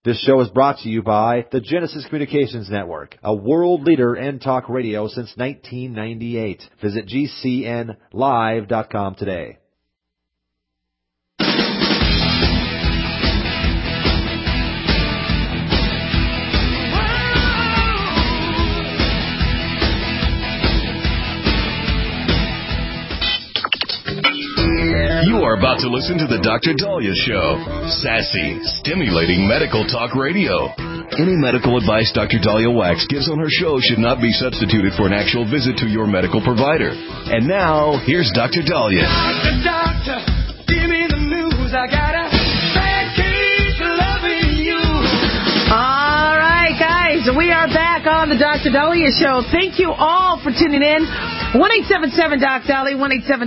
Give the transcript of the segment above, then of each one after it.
This show is brought to you by the Genesis Communications Network, a world leader in talk radio since 1998. Visit GCNlive.com today. You are about to listen to the Dr. Dahlia Show. Sassy, stimulating medical talk radio. Any medical advice Dr. Dahlia Wax gives on her show should not be substituted for an actual visit to your medical provider. And now, here's Dr. Dahlia. Doctor, give me the news. I got a bad case of loving you. All right, guys, we are back on the Dr. Dahlia Show. Thank you all for tuning in. 1-877-DOC-DALI,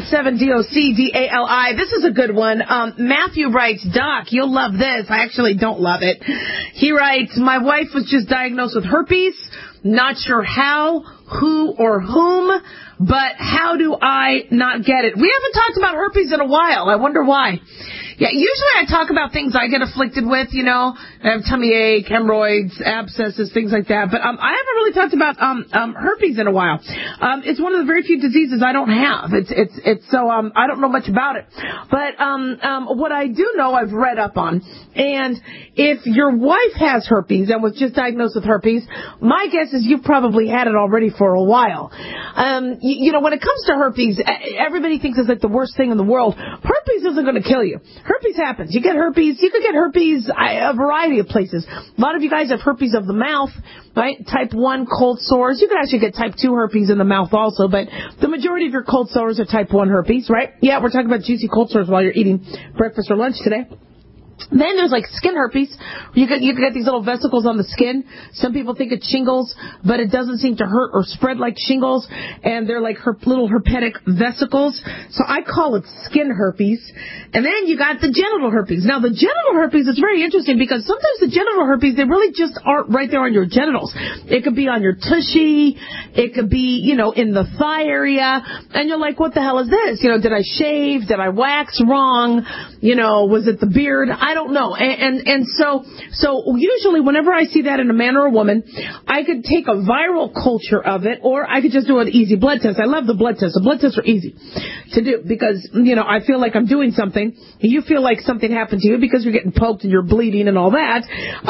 1-877-DOC-DALI. This is a good one. Matthew writes, Doc, you'll love this. I actually don't love it. He writes, my wife was just diagnosed with herpes. Not sure how, who, or whom, but how do I not get it? We haven't talked about herpes in a while. I wonder why. Yeah, usually I talk about things I get afflicted with, you know. I have tummy ache, hemorrhoids, abscesses, things like that. But I haven't really talked about herpes in a while. It's one of the very few diseases I don't have. It's so I don't know much about it. But what I do know, I've read up on. And if your wife has herpes and was just diagnosed with herpes, my guess is you've probably had it already for a while. You know, when it comes to herpes, everybody thinks it's like the worst thing in the world. Herpes isn't going to kill you. Herpes happens. You get herpes. You could get herpes a variety of places. A lot of you guys have herpes of the mouth, right? Type 1 cold sores. You could actually get type 2 herpes in the mouth also, but the majority of your cold sores are type 1 herpes, right? Yeah, we're talking about juicy cold sores while you're eating breakfast or lunch today. Then there's like skin herpes. You can get these little vesicles on the skin. Some people think it's shingles, but it doesn't seem to hurt or spread like shingles, and they're like little herpetic vesicles. So I call it skin herpes. And then you got the genital herpes. Now the genital herpes is very interesting because sometimes the genital herpes, they really just aren't right there on your genitals. It could be on your tushy. It could be, you know, in the thigh area. And you're like, what the hell is this? You know, did I shave? Did I wax wrong? You know, was it the beard? I don't know. And so usually whenever I see that in a man or a woman, I could take a viral culture of it, or I could just do an easy blood test. I love the blood tests. The blood tests are easy to do because, you know, I feel like I'm doing something. You feel like something happened to you because you're getting poked and you're bleeding and all that.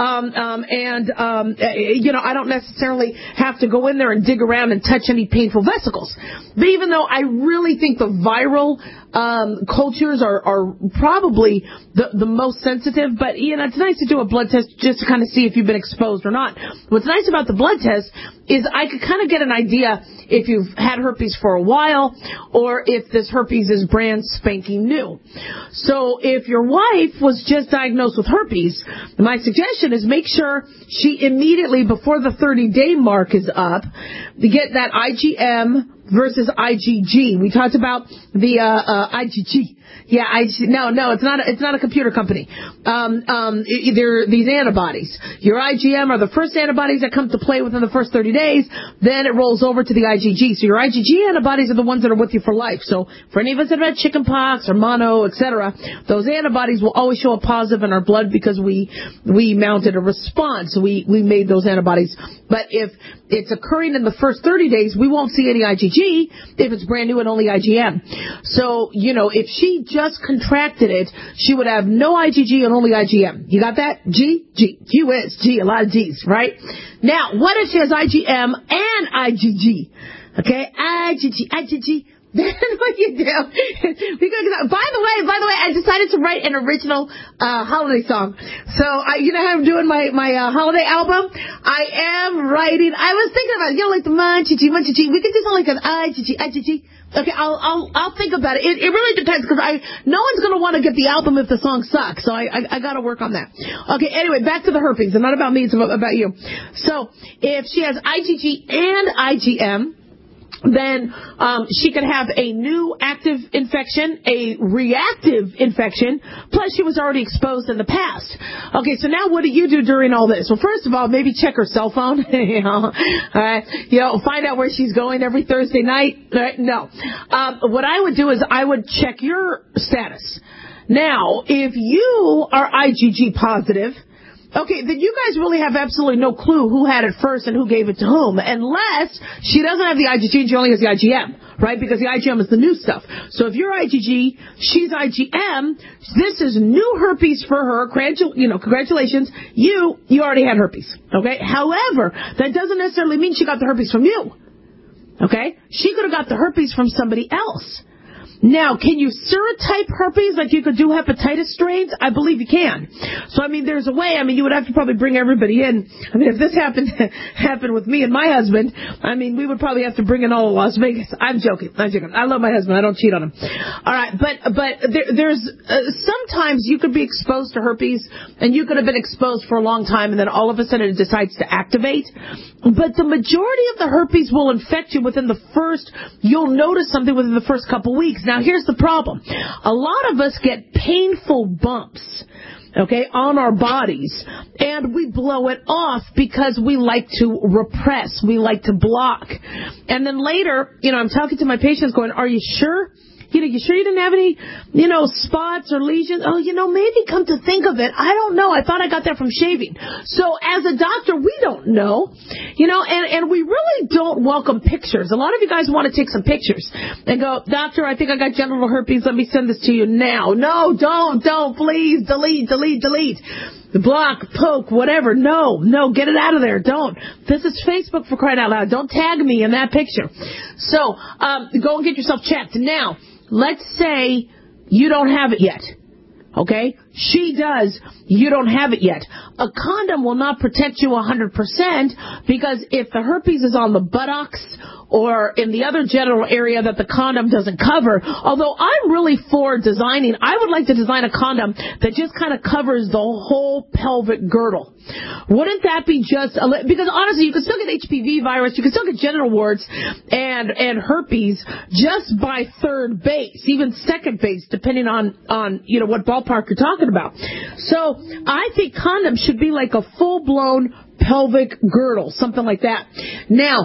You know, I don't necessarily have to go in there and dig around and touch any painful vesicles. But even though I really think the viral cultures are probably the most sensitive, but you know, it's nice to do a blood test just to kind of see if you've been exposed or not. What's nice about the blood test is I could kind of get an idea if you've had herpes for a while or if this herpes is brand spanking new. So if your wife was just diagnosed with herpes, my suggestion is make sure she immediately, before the 30-day mark is up, to get that IgM versus IgG. We talked about the IgG. Yeah, no, it's not a computer company. They're these antibodies. Your IgM are the first antibodies that come to play within the first 30 days. Then it rolls over to the IgG. So your IgG antibodies are the ones that are with you for life. So for any of us that have had chickenpox or mono, etc., those antibodies will always show up positive in our blood because we mounted a response. We made those antibodies. But if it's occurring in the first 30 days, we won't see any IgG if it's brand new and only IgM. So, you know, if she just contracted it, she would have no IgG and only IgM. You got that? G, whiz, G, a lot of G's, right? Now, what if she has IgM and IgG? Okay, IgG. Then what you do? Because by the way, I decided to write an original holiday song. So you know how I'm doing my holiday album? I am writing. I was thinking about it, you know, like the munchie. We could do something like an IgG. Okay, I'll think about it. It really depends because no one's gonna want to get the album if the song sucks. So I gotta work on that. Okay, anyway, back to the herpes. It's not about me, it's about you. So if she has IgG and IgM, then she could have a new active infection, a reactive infection, plus she was already exposed in the past. Okay, so now what do you do during all this? Well, first of all, maybe check her cell phone, find out where she's going every Thursday night. No. What I would do is I would check your status. Now, if you are IgG positive, Okay, then you guys really have absolutely no clue who had it first and who gave it to whom, unless she doesn't have the IgG and she only has the IgM, right? Because the IgM is the new stuff. So if you're IgG, she's IgM, this is new herpes for her. Congratulations. You already had herpes, okay? However, that doesn't necessarily mean she got the herpes from you, okay? She could have got the herpes from somebody else. Now, can you serotype herpes like you could do hepatitis strains? I believe you can. So, there's a way. You would have to probably bring everybody in. If this happened with me and my husband, we would probably have to bring in all of Las Vegas. I'm joking. I love my husband. I don't cheat on him. All right, but there's sometimes you could be exposed to herpes, and you could have been exposed for a long time, and then all of a sudden it decides to activate. But the majority of the herpes will infect you you'll notice something within the first couple weeks. Now, here's the problem. A lot of us get painful bumps, okay, on our bodies, and we blow it off because we like to repress. We like to block. And then later, I'm talking to my patients going, are you sure? You sure you didn't have any, spots or lesions? Oh, maybe come to think of it, I don't know. I thought I got that from shaving. So as a doctor, we don't know, and we really don't welcome pictures. A lot of you guys want to take some pictures and go, doctor, I think I got genital herpes. Let me send this to you now. No, don't, please, delete. Block, poke, whatever. No, get it out of there. Don't. This is Facebook, for crying out loud. Don't tag me in that picture. So, go and get yourself checked. Now, let's say you don't have it yet. Okay? She does. You don't have it yet. A condom will not protect you 100% because if the herpes is on the buttocks or in the other genital area that the condom doesn't cover, although I'm really for designing, I would like to design a condom that just kind of covers the whole pelvic girdle. Wouldn't that be because honestly, you can still get HPV virus, you can still get genital warts and herpes just by third base, even second base, depending on what ballpark you're talking about. So I think condoms should be like a full-blown pelvic girdle, something like that. Now,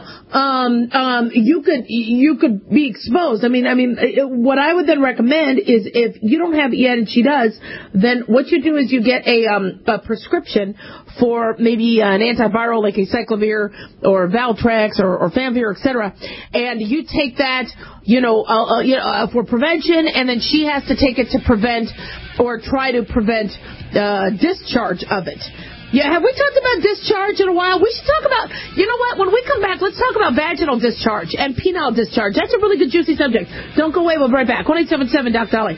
you could be exposed. What I would then recommend is if you don't have it yet and she does, then what you do is you get a prescription for maybe an antiviral like acyclovir or Valtrex or Famvir, etc. And you take that, for prevention, and then she has to take it to prevent or try to prevent discharge of it. Yeah, have we talked about discharge in a while? We should talk about, when we come back, let's talk about vaginal discharge and penile discharge. That's a really good, juicy subject. Don't go away. We'll be right back. 1-877 Doc Dolly.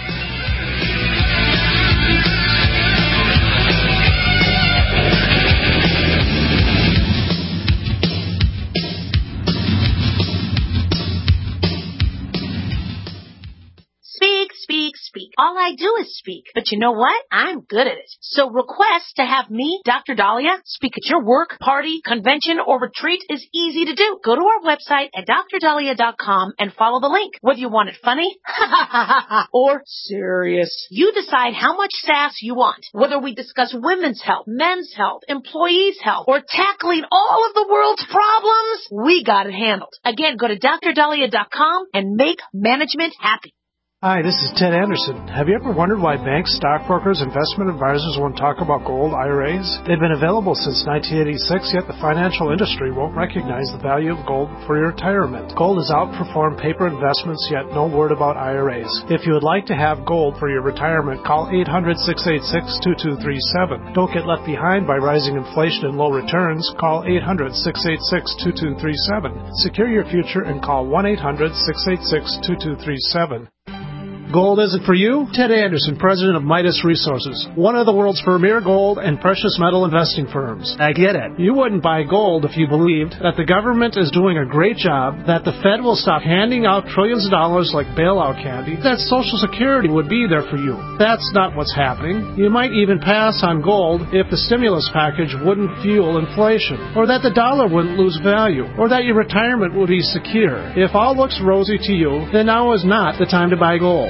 Speak. All I do is speak. But you know what? I'm good at it. So request to have me, Dr. Dahlia, speak at your work, party, convention, or retreat is easy to do. Go to our website at drdahlia.com and follow the link. Whether you want it funny or serious, you decide how much sass you want. Whether we discuss women's health, men's health, employees' health, or tackling all of the world's problems, we got it handled. Again, go to drdahlia.com and make management happy. Hi, this is Ted Anderson. Have you ever wondered why banks, stockbrokers, investment advisors won't talk about gold IRAs? They've been available since 1986, yet the financial industry won't recognize the value of gold for your retirement. Gold has outperformed paper investments, yet no word about IRAs. If you would like to have gold for your retirement, call 800-686-2237. Don't get left behind by rising inflation and low returns. Call 800-686-2237. Secure your future and call 1-800-686-2237. Gold isn't for you? Ted Anderson, president of Midas Resources, one of the world's premier gold and precious metal investing firms. I get it. You wouldn't buy gold if you believed that the government is doing a great job, that the Fed will stop handing out trillions of dollars like bailout candy, that Social Security would be there for you. That's not what's happening. You might even pass on gold if the stimulus package wouldn't fuel inflation, or that the dollar wouldn't lose value, or that your retirement would be secure. If all looks rosy to you, then now is not the time to buy gold.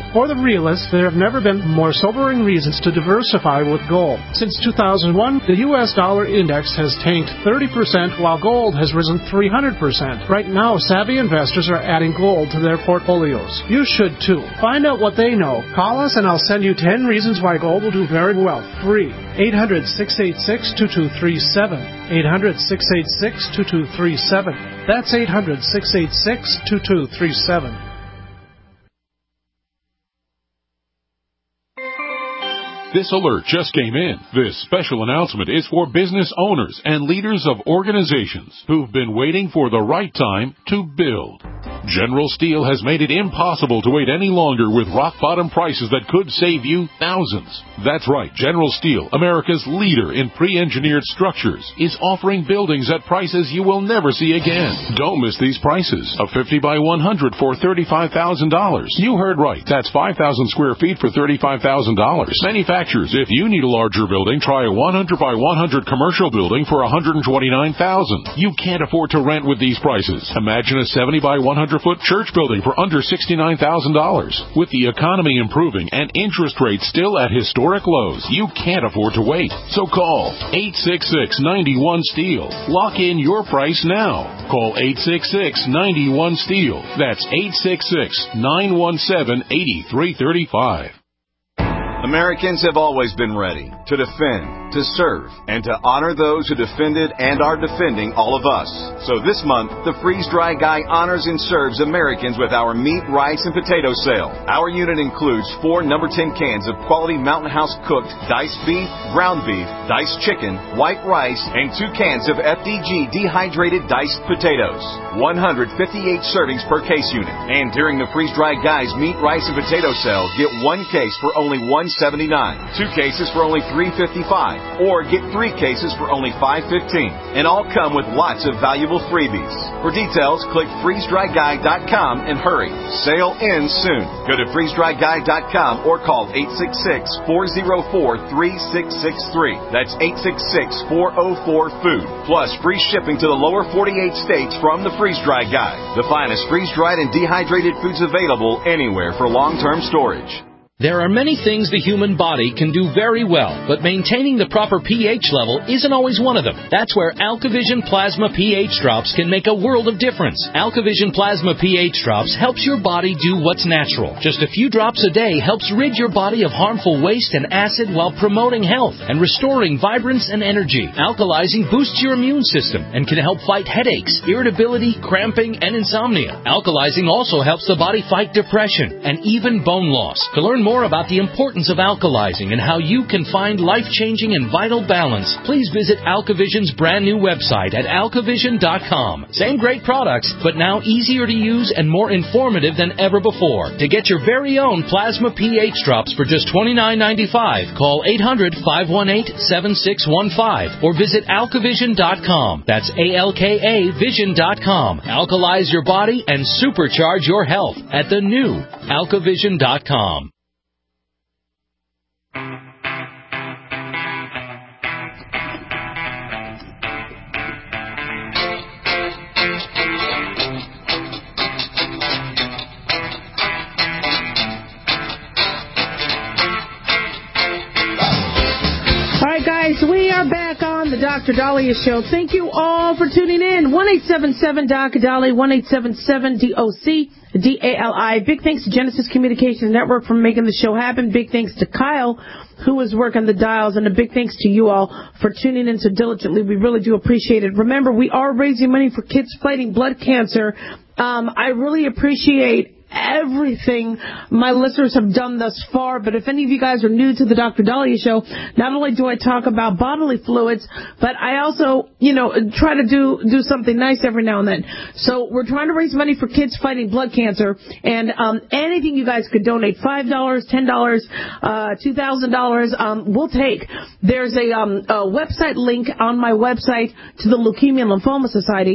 For the realist, there have never been more sobering reasons to diversify with gold. Since 2001, the U.S. dollar index has tanked 30%, while gold has risen 300%. Right now, savvy investors are adding gold to their portfolios. You should too. Find out what they know. Call us and I'll send you 10 reasons why gold will do very well. Free. 800-686-2237. 800-686-2237. That's 800-686-2237. This alert just came in. This special announcement is for business owners and leaders of organizations who've been waiting for the right time to build. General Steel has made it impossible to wait any longer with rock-bottom prices that could save you thousands. That's right, General Steel, America's leader in pre-engineered structures, is offering buildings at prices you will never see again. Don't miss these prices. A 50 by 100 for $35,000. You heard right. That's 5,000 square feet for $35,000. Manufacturers, if you need a larger building, try a 100 by 100 commercial building for $129,000. You can't afford to rent with these prices. Imagine a 70 by 100-foot church building for under $69,000. With the economy improving and interest rates still at historic lows, you can't afford to wait. So call 866-91-STEEL. Lock in your price now. Call 866-91-STEEL. That's 866-917-8335. Americans have always been ready to defend, to serve, and to honor those who defended and are defending all of us. So this month, the Freeze Dry Guy honors and serves Americans with our meat, rice, and potato sale. Our unit includes 4 No. 10 cans of quality Mountain House cooked diced beef, ground beef, diced chicken, white rice, and 2 cans of FDG dehydrated diced potatoes. 158 servings per case unit. And during the Freeze Dry Guy's meat, rice, and potato sale, get 1 case for only $179, 2 cases for only $355, or get 3 cases for only $515. And all come with lots of valuable freebies. For details, click freezedryguy.com and hurry. Sale ends soon. Go to freezedryguy.com or call 866-404-3663. That's 866-404-FOOD. Plus free shipping to the lower 48 states from the Freeze Dry Guy. The finest freeze-dried and dehydrated foods available anywhere for long-term storage. There are many things the human body can do very well, but maintaining the proper pH level isn't always one of them. That's where AlkaVision Plasma pH Drops can make a world of difference. AlkaVision Plasma pH Drops helps your body do what's natural. Just a few drops a day helps rid your body of harmful waste and acid while promoting health and restoring vibrance and energy. Alkalizing boosts your immune system and can help fight headaches, irritability, cramping, and insomnia. Alkalizing also helps the body fight depression and even bone loss. To learn more about the importance of alkalizing and how you can find life-changing and vital balance, please visit AlkaVision's brand new website at alkavision.com. Same great products, but now easier to use and more informative than ever before. To get your very own Plasma pH Drops for just $29.95, call 800-518-7615 or visit alkavision.com. That's ALKA Vision.com. Alkalize your body and supercharge your health at the new alkavision.com. We are back on the Dr. Dahlia Show. Thank you all for tuning in. 1-877-DOC-DALI, 1-877-DOC-DALI. Big thanks to Genesis Communications Network for making the show happen. Big thanks to Kyle, who is working the dials, and a big thanks to you all for tuning in so diligently. We really do appreciate it. Remember, we are raising money for kids fighting blood cancer. I really appreciate everything my listeners have done thus far, but if any of you guys are new to the Dr. Dahlia Show, not only do I talk about bodily fluids, but I also, try to do something nice every now and then. So we're trying to raise money for kids fighting blood cancer, and anything you guys could donate, $5, $10, $2,000, we'll take. There's a website link on my website to the Leukemia and Lymphoma Society.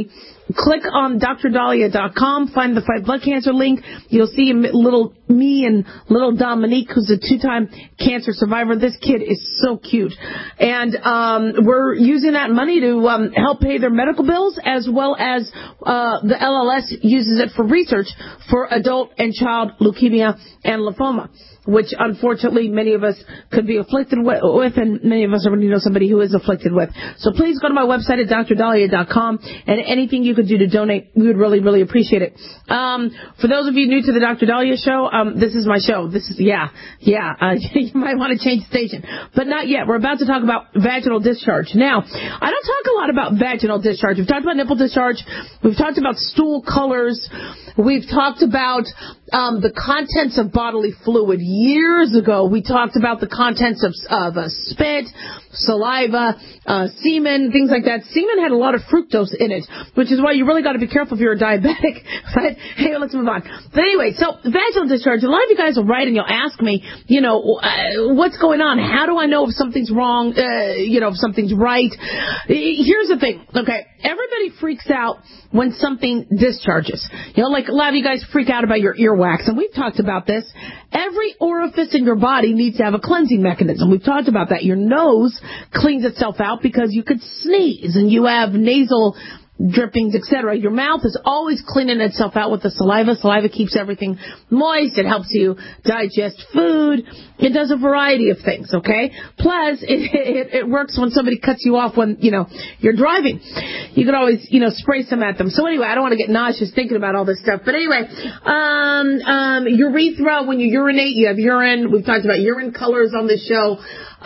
click on drdahlia.com, find the Fight Blood Cancer link. You'll see little me and little Dominique, who's a 2-time cancer survivor. This kid is so cute. And we're using that money to help pay their medical bills, as well as the LLS uses it for research for adult and child leukemia and lymphoma, which unfortunately many of us could be afflicted with, and many of us already know somebody who is afflicted with. So please go to my website at drdahlia.com, and anything you could do to donate, we would really, really appreciate it. For those of you new to the Dr. Dahlia Show, this is my show. This is, you might want to change the station, but not yet. We're about to talk about vaginal discharge. Now, I don't talk a lot about vaginal discharge. We've talked about nipple discharge. We've talked about stool colors. We've talked about the contents of bodily fluid. Years ago, we talked about the contents of spit, saliva, semen, things like that. Semen had a lot of fructose in it, which is why you really got to be careful if you're a diabetic. But hey, let's move on. But anyway, so vaginal discharge. A lot of you guys will write and you'll ask me, what's going on? How do I know if something's wrong? If something's right? Here's the thing. Okay, everybody freaks out when something discharges. Like a lot of you guys freak out about your earwax, and we've talked about this. Every orifice in your body needs to have a cleansing mechanism. We've talked about that. Your nose cleans itself out because you could sneeze, and you have nasal drippings, etc. Your mouth is always cleaning itself out with the saliva. Saliva keeps everything moist. It helps you digest food. It does a variety of things, okay? Plus, it works when somebody cuts you off when, you're driving. You can always, spray some at them. So anyway, I don't want to get nauseous thinking about all this stuff. But anyway, urethra, when you urinate, you have urine. We've talked about urine colors on this show.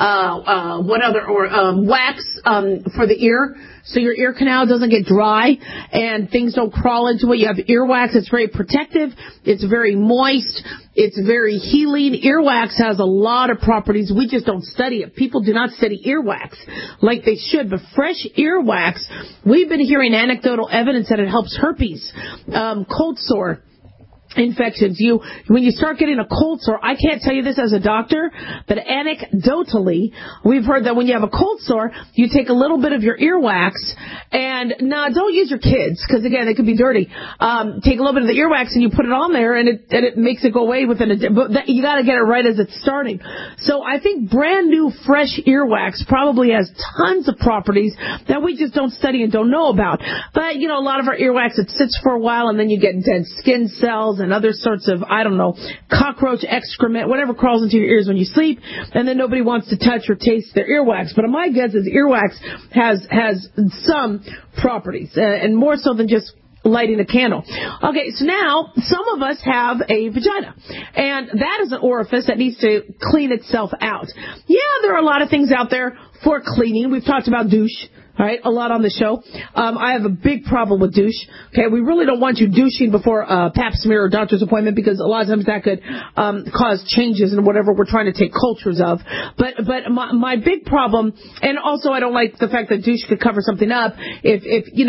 Wax for the ear, so your ear canal doesn't get dry and things don't crawl into it. You have earwax. It's very protective. It's very moist. It's very healing. Earwax has a lot of properties. We just don't study it. People do not study earwax like they should. But fresh earwax, we've been hearing anecdotal evidence that it helps herpes, cold sore infections. When you start getting a cold sore, I can't tell you this as a doctor, but anecdotally, we've heard that when you have a cold sore, you take a little bit of your earwax, and don't use your kids, because again, they could be dirty. Take a little bit of the earwax and you put it on there, and it makes it go away within but you got to get it right as it's starting. So I think brand new fresh earwax probably has tons of properties that we just don't study and don't know about. But a lot of our earwax, it sits for a while, and then you get dead skin cells and other sorts of, cockroach excrement, whatever crawls into your ears when you sleep, and then nobody wants to touch or taste their earwax. But my guess is earwax has some properties, and more so than just lighting a candle. Okay, so now some of us have a vagina, and that is an orifice that needs to clean itself out. Yeah, there are a lot of things out there for cleaning. We've talked about douche. All right, a lot on the show. I have a big problem with douche. Okay, we really don't want you douching before a pap smear or doctor's appointment, because a lot of times that could cause changes in whatever we're trying to take cultures of. But my big problem, and also I don't like the fact that douche could cover something up. If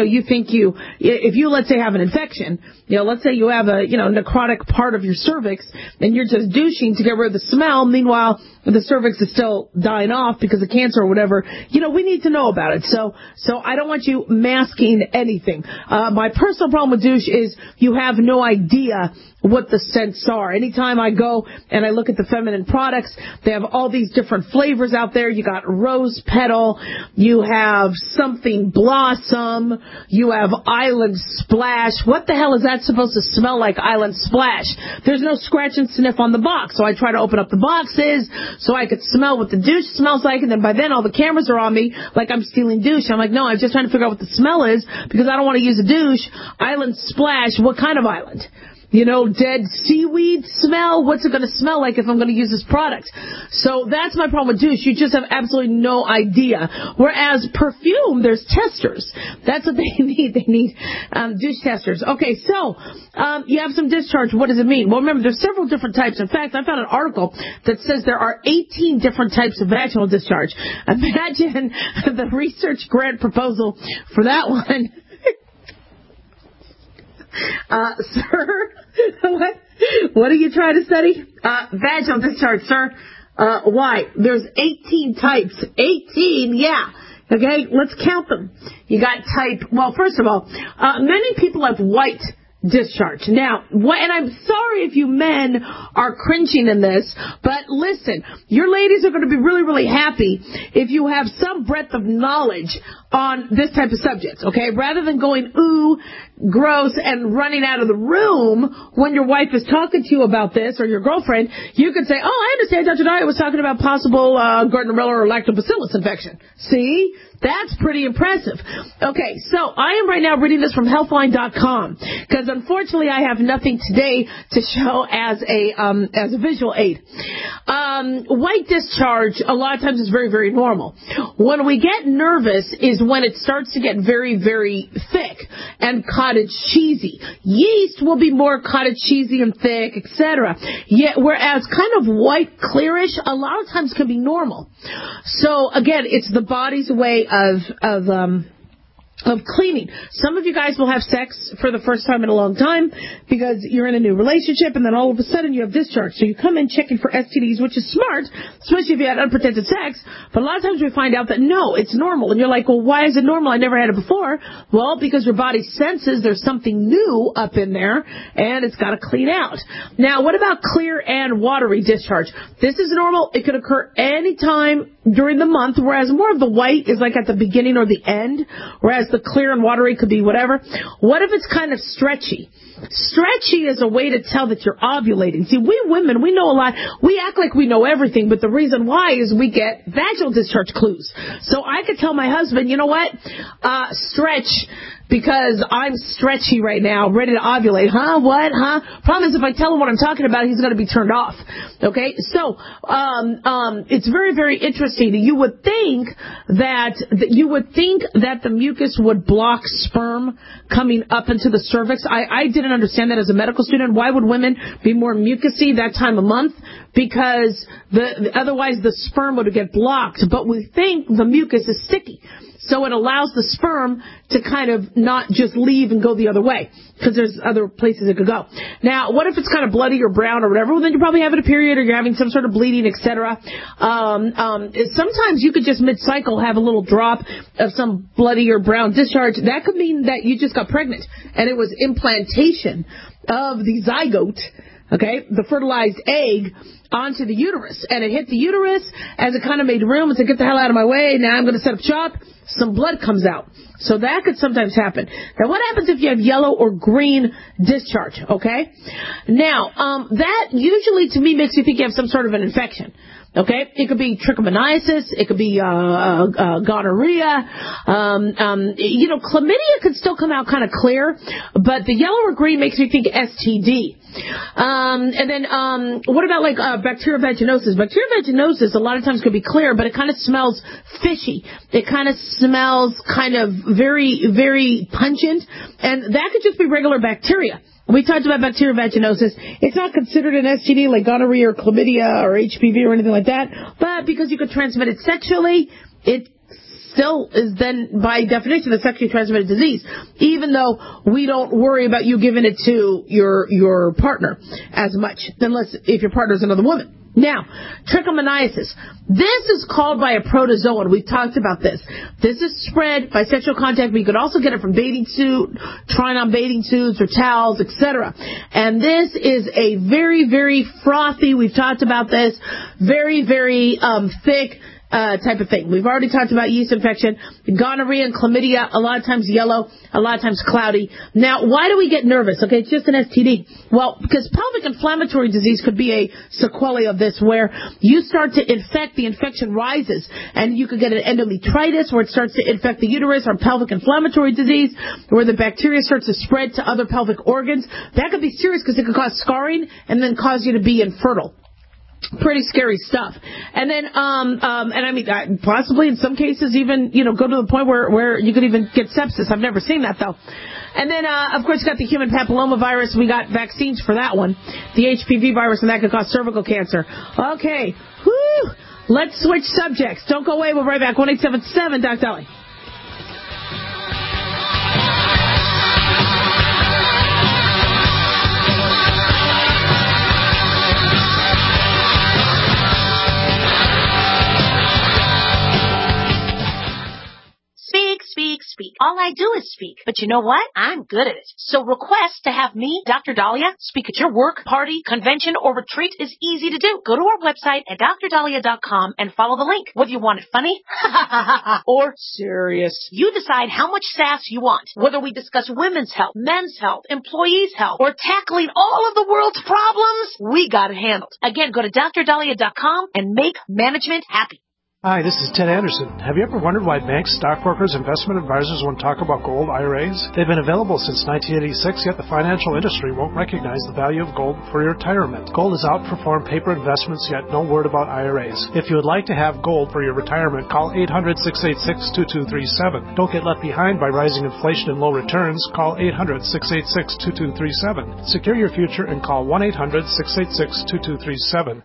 you let's say have an infection, let's say you have a necrotic part of your cervix, and you're just douching to get rid of the smell. Meanwhile, the cervix is still dying off because of cancer or whatever. We need to know about it. So I don't want you masking anything. My personal problem with douche is you have no idea what the scents are. Anytime I go and I look at the feminine products, they have all these different flavors out there. You got rose petal, you have something blossom, you have island splash. What the hell is that supposed to smell like, island splash? There's no scratch and sniff on the box. So I try to open up the boxes so I could smell what the douche smells like, and then by then all the cameras are on me like I'm stealing douche. I'm like, no, I'm just trying to figure out what the smell is, because I don't want to use a douche. Island splash, what kind of island? Dead seaweed smell? What's it going to smell like if I'm going to use this product? So that's my problem with douche. You just have absolutely no idea. Whereas perfume, there's testers. That's what they need. They need douche testers. Okay, so you have some discharge. What does it mean? Well, remember, there's several different types. In fact, I found an article that says there are 18 different types of vaginal discharge. Imagine the research grant proposal for that one. Sir, what are you trying to study? Vaginal discharge, sir. Why? There's 18 types. 18, yeah. Okay, let's count them. You got type, well, first of all, many people have white discharge. Now, and I'm sorry if you men are cringing in this, but listen, your ladies are going to be really, really happy if you have some breadth of knowledge on this type of subject, okay? Rather than going, ooh, gross, and running out of the room when your wife is talking to you about this, or your girlfriend, you could say, oh, I understand Dr. Dyer was talking about possible Gardnerella or lactobacillus infection. See? That's pretty impressive. Okay, so I am right now reading this from Healthline.com because unfortunately I have nothing today to show as a visual aid. White discharge a lot of times is very, very normal. When we get nervous is when it starts to get very, very thick and cottage cheesy. Yeast will be more cottage cheesy and thick, etc. Yet, whereas kind of white clearish a lot of times can be normal. So again, it's the body's way of cleaning. Some of you guys will have sex for the first time in a long time because you're in a new relationship and then all of a sudden you have discharge. So you come in checking for STDs, which is smart, especially if you had unprotected sex. But a lot of times we find out that no, it's normal. And you're like, well, why is it normal? I never had it before. Well, because your body senses there's something new up in there and it's got to clean out. Now, what about clear and watery discharge? This is normal. It could occur any time during the month, whereas more of the white is like at the beginning or the end, whereas the clear and watery could be whatever. What if it's kind of stretchy? Stretchy is a way to tell that you're ovulating. See, we women, we know a lot. We act like we know everything, but the reason why is we get vaginal discharge clues. So I could tell my husband, you know what? Stretch, because I'm stretchy right now, ready to ovulate. Huh? What? Huh? Problem is, if I tell him what I'm talking about, he's going to be turned off. Okay? So, it's very, very interesting. You would think that the mucus would block sperm coming up into the cervix. I didn't understand that as a medical student. Why would women be more mucusy that time of month? Because otherwise the sperm would get blocked. But we think the mucus is sticky. So it allows the sperm to kind of not just leave and go the other way, because there's other places it could go. Now, what if it's kind of bloody or brown or whatever? Well, then you're probably having a period or you're having some sort of bleeding, etc. Sometimes you could just mid-cycle have a little drop of some bloody or brown discharge. That could mean that you just got pregnant and it was implantation of the zygote, okay, the fertilized egg, onto the uterus. And it hit the uterus as it kind of made room and said, get the hell out of my way. Now I'm going to set up shop. Some blood comes out. So that could sometimes happen. Now, what happens if you have yellow or green discharge, okay? Now, that usually to me makes you think you have some sort of an infection. Okay, it could be trichomoniasis, it could be gonorrhea. Chlamydia could still come out kind of clear, but the yellow or green makes me think STD. And then what about like bacterial vaginosis? Bacterial vaginosis a lot of times could be clear, but it kind of smells fishy. It kind of smells kind of very, very pungent, and that could just be regular bacteria. We talked about bacterial vaginosis. It's not considered an STD like gonorrhea or chlamydia or HPV or anything like that, but because you could transmit it sexually, it still is then, by definition, a sexually transmitted disease, even though we don't worry about you giving it to your partner as much, unless if your partner's another woman. Now, trichomoniasis. This is called by a protozoan. We've talked about this. This is spread by sexual contact, but you could also get it from bathing suit, trying on bathing suits or towels, etc. And this is a very, very frothy, we've talked about this, very, very thick type of thing. We've already talked about yeast infection, gonorrhea and chlamydia, a lot of times yellow, a lot of times cloudy. Now, why do we get nervous? Okay, it's just an STD. Well, because pelvic inflammatory disease could be a sequelae of this, where you start to infect, the infection rises, and you could get an endometritis where it starts to infect the uterus, or pelvic inflammatory disease where the bacteria starts to spread to other pelvic organs. That could be serious because it could cause scarring and then cause you to be infertile. Pretty scary stuff. And then, possibly in some cases even, go to the point where you could even get sepsis. I've never seen that though. And then, of course, you got the human papillomavirus. We got vaccines for that one. The HPV virus, and that could cause cervical cancer. Okay. Whew. Let's switch subjects. Don't go away. We'll be right back. 1-877 Dr. Dolly. speak, speak. All I do is speak. But you know what? I'm good at it. So request to have me, Dr. Dahlia, speak at your work, party, convention, or retreat is easy to do. Go to our website at drdahlia.com and follow the link. Whether you want it funny or serious, you decide how much sass you want. Whether we discuss women's health, men's health, employees' health, or tackling all of the world's problems, we got it handled. Again, go to drdahlia.com and make management happy. Hi, this is Ted Anderson. Have you ever wondered why banks, stockbrokers, investment advisors won't talk about gold IRAs? They've been available since 1986, yet the financial industry won't recognize the value of gold for your retirement. Gold has outperformed paper investments, yet no word about IRAs. If you would like to have gold for your retirement, call 800-686-2237. Don't get left behind by rising inflation and low returns. Call 800-686-2237. Secure your future and call 1-800-686-2237.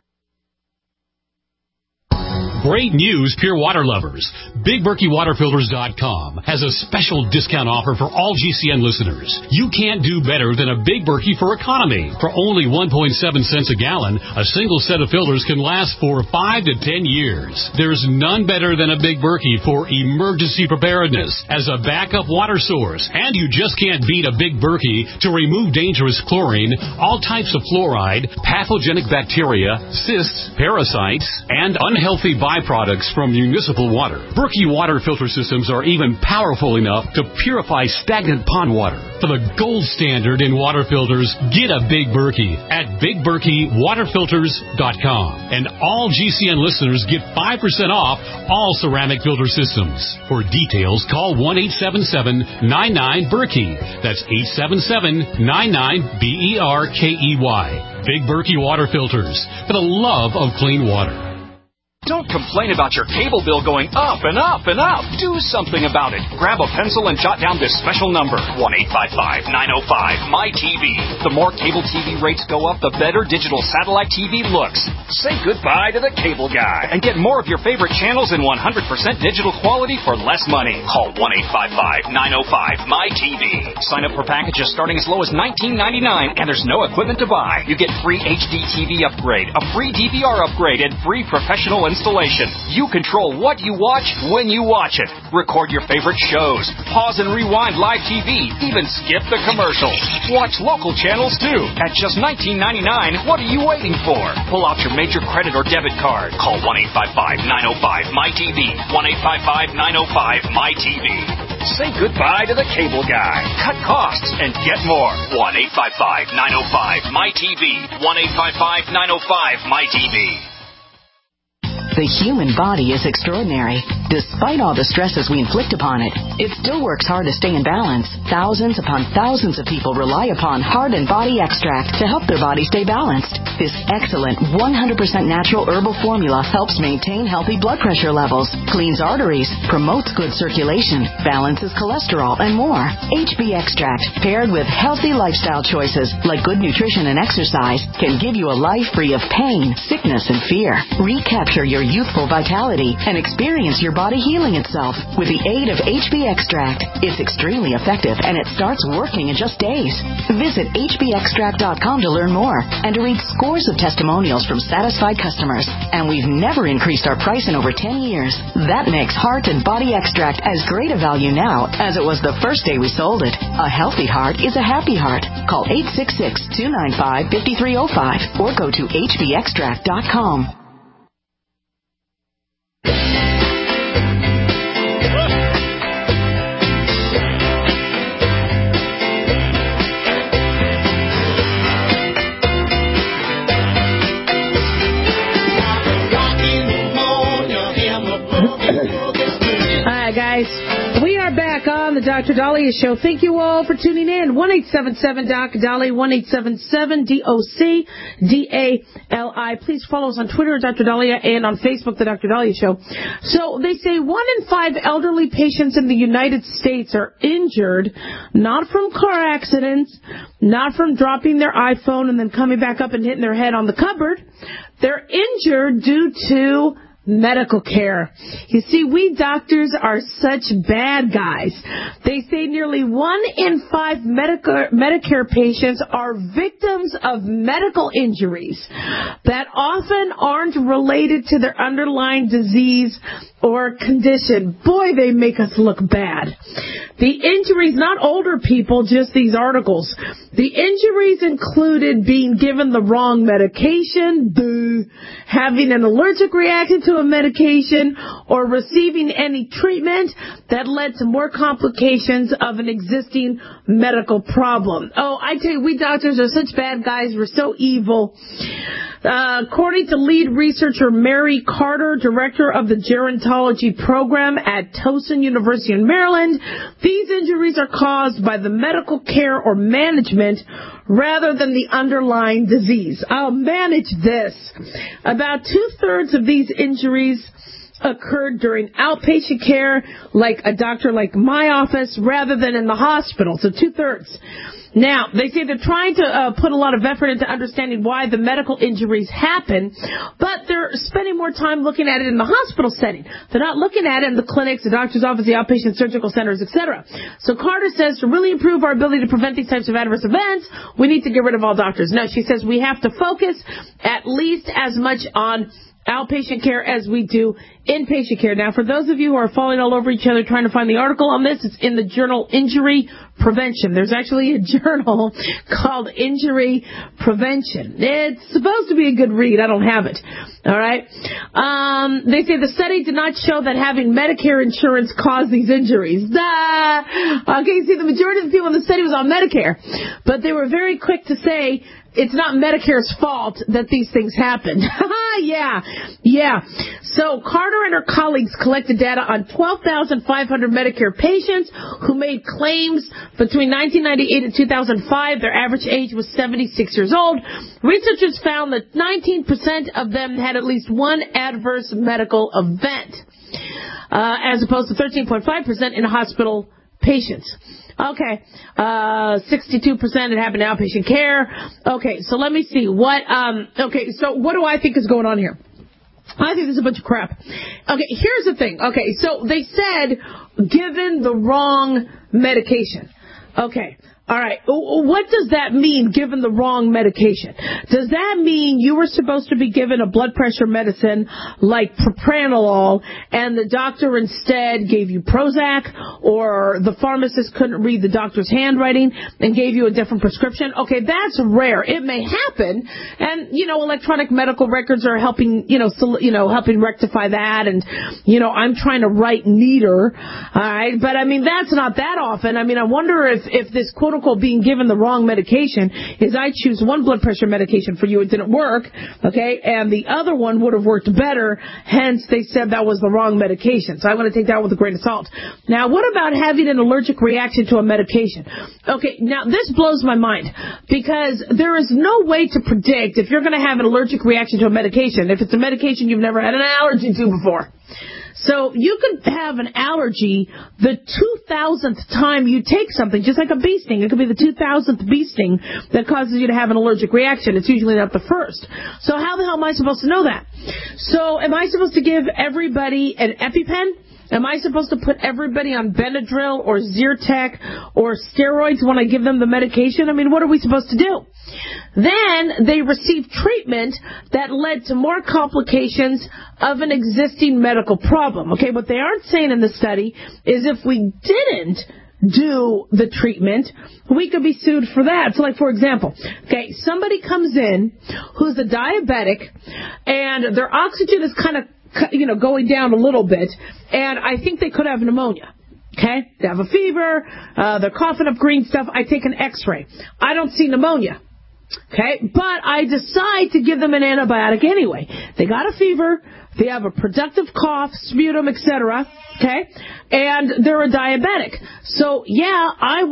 Great news, pure water lovers. BigBerkeyWaterFilters.com has a special discount offer for all GCN listeners. You can't do better than a Big Berkey for economy. For only 1.7 cents a gallon, a single set of filters can last for 5 to 10 years. There's none better than a Big Berkey for emergency preparedness as a backup water source. And you just can't beat a Big Berkey to remove dangerous chlorine, all types of fluoride, pathogenic bacteria, cysts, parasites, and unhealthy byproducts from municipal water. Berkey water filter systems are even powerful enough to purify stagnant pond water. For the gold standard in water filters, get a Big Berkey at BigBerkeyWaterFilters.com. And all GCN listeners get 5% off all ceramic filter systems. For details, call 1-877-99-BERKEY. That's 877-99-BERKEY. Big Berkey Water Filters, for the love of clean water. Don't complain about your cable bill going up and up and up. Do something about it. Grab a pencil and jot down this special number, 1-855-905-MY-TV. The more cable TV rates go up, the better digital satellite TV looks. Say goodbye to the cable guy and get more of your favorite channels in 100% digital quality for less money. Call 1-855-905-MY-TV. Sign up for packages starting as low as $19.99, and there's no equipment to buy. You get free HD TV upgrade, a free DVR upgrade, and free professional installation. You control what you watch when you watch it. Record your favorite shows. Pause and rewind live TV. Even skip the commercials. Watch local channels too. At just $19.99, what are you waiting for? Pull out your major credit or debit card. Call 1-855-905-MY-TV. 1-855-905-MY-TV. Say goodbye to the cable guy. Cut costs and get more. 1-855-905-MY-TV. 1-855-905-MY-TV. The human body is extraordinary. Despite all the stresses we inflict upon it, it still works hard to stay in balance. Thousands upon thousands of people rely upon Heart and Body Extract to help their body stay balanced. This excellent 100% natural herbal formula helps maintain healthy blood pressure levels, cleans arteries, promotes good circulation, balances cholesterol, and more. HB Extract, paired with healthy lifestyle choices like good nutrition and exercise, can give you a life free of pain, sickness, and fear. Recapture your youthful vitality and experience your body healing itself with the aid of HB Extract. It's extremely effective and it starts working in just days. Visit hbextract.com to learn more and to read scores of testimonials from satisfied customers. And we've never increased our price in over 10 years. That makes Heart and Body Extract as great a value now as it was the first day we sold it. A healthy heart is a happy heart. Call 866-295-5305 or go to hbextract.com. Guys, we are back on the Dr. Dahlia Show. Thank you all for tuning in. 1-877-DOC-DALI, 1-877-DOC-DALI. Please follow us on Twitter, Dr. Dahlia, and on Facebook, the Dr. Dahlia Show. So they say 1 in 5 elderly patients in the United States are injured, not from car accidents, not from dropping their iPhone and then coming back up and hitting their head on the cupboard. They're injured due to medical care. You see, we doctors are such bad guys. They say nearly 1 in 5 Medicare patients are victims of medical injuries that often aren't related to their underlying disease or condition. Boy, they make us look bad. The injuries, not older people, just these articles. The injuries included being given the wrong medication, having an allergic reaction to a medication, or receiving any treatment that led to more complications of an existing medical problem. Oh, I tell you, we doctors are such bad guys. We're so evil. According to lead researcher Mary Carter, director of the gerontology program at Towson University in Maryland, these injuries are caused by the medical care or management rather than the underlying disease. I'll manage this. About 2/3 of these injuries occurred during outpatient care, like a doctor like my office, rather than in the hospital. So 2/3. Now, they say they're trying to put a lot of effort into understanding why the medical injuries happen, but they're spending more time looking at it in the hospital setting. They're not looking at it in the clinics, the doctor's office, the outpatient surgical centers, etc. So Carter says to really improve our ability to prevent these types of adverse events, we need to get rid of all doctors. No, she says we have to focus at least as much on outpatient care as we do inpatient care. Now, for those of you who are falling all over each other trying to find the article on this, it's in the journal Injury Prevention. There's actually a journal called Injury Prevention. It's supposed to be a good read. I don't have it. All right. They say the study did not show that having Medicare insurance caused these injuries. Okay, see, the majority of the people in the study was on Medicare, but they were very quick to say it's not Medicare's fault that these things happen. Yeah. So Carter and her colleagues collected data on 12,500 Medicare patients who made claims between 1998 and 2005. Their average age was 76 years old. Researchers found that 19% of them had at least one adverse medical event, as opposed to 13.5% in hospital patients. Okay, 62% had happened in outpatient care. Okay, so let me see what do I think is going on here? I think this is a bunch of crap. Okay, here's the thing. Okay, so they said given the wrong medication. Okay. All right. What does that mean, given the wrong medication? Does that mean you were supposed to be given a blood pressure medicine like propranolol and the doctor instead gave you Prozac, or the pharmacist couldn't read the doctor's handwriting and gave you a different prescription? Okay, that's rare. It may happen, and electronic medical records are helping, helping rectify that, and I'm trying to write neater. All right, but I mean that's not that often. I mean, I wonder if this quote unquote being given the wrong medication is I choose one blood pressure medication for you, it didn't work, okay, and the other one would have worked better, hence they said that was the wrong medication. So I'm going to take that with a grain of salt. Now, what about having an allergic reaction to a medication? Okay, now this blows my mind, because there is no way to predict if you're going to have an allergic reaction to a medication if it's a medication you've never had an allergy to before. So you could have an allergy the 2,000th time you take something, just like a bee sting. It could be the 2,000th bee sting that causes you to have an allergic reaction. It's usually not the first. So how the hell am I supposed to know that? So am I supposed to give everybody an EpiPen? Am I supposed to put everybody on Benadryl or Zyrtec or steroids when I give them the medication? I mean, what are we supposed to do? Then they received treatment that led to more complications of an existing medical problem. Okay, what they aren't saying in the study is if we didn't do the treatment, we could be sued for that. So like, for example, okay, somebody comes in who's a diabetic and their oxygen is kind of going down a little bit, and I think they could have pneumonia. Okay? They have a fever, they're coughing up green stuff. I take an x-ray. I don't see pneumonia. Okay? But I decide to give them an antibiotic anyway. They got a fever, they have a productive cough, sputum, etc. Okay? And they're a diabetic. So, yeah,